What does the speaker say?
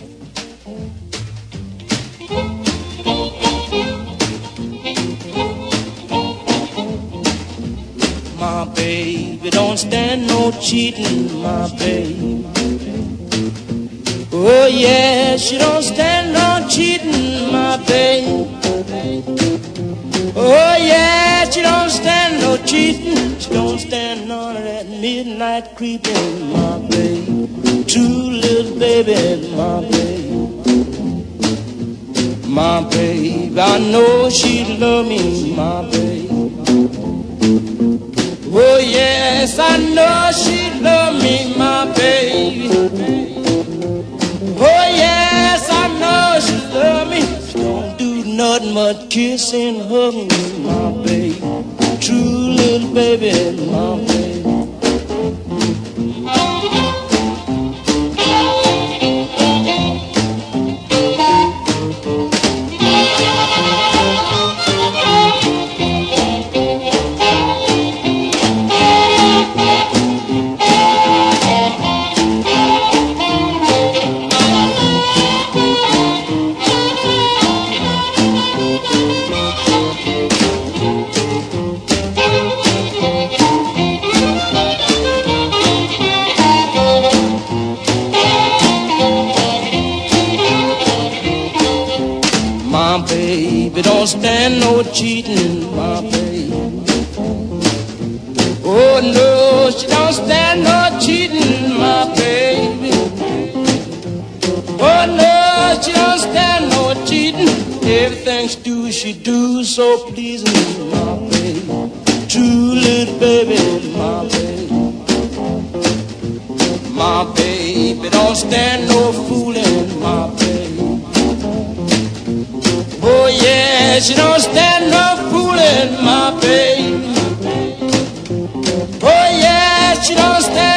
My baby don't stand no cheating, my baby. Oh yeah, she don't stand no cheating, my baby. Oh yeah, she don't stand no cheating. She don't stand none of that midnight creeping, my baby. True little baby, my baby. My baby, I know she love me, my baby. Oh yes, I know she love me, my baby. Oh yes, I know she love me. She don't do nothing but kiss and hug me, my baby. True little baby, my baby. My baby don't stand no cheating, my baby. Oh no, she don't stand no cheating, my baby. Oh no, she don't stand no cheating. Everything she do so pleasing, my baby. True little baby, my baby. My baby don't stand no fooling, my baby. Oh yeah, she don't stand no fooling, my baby. Oh yeah, she don't stand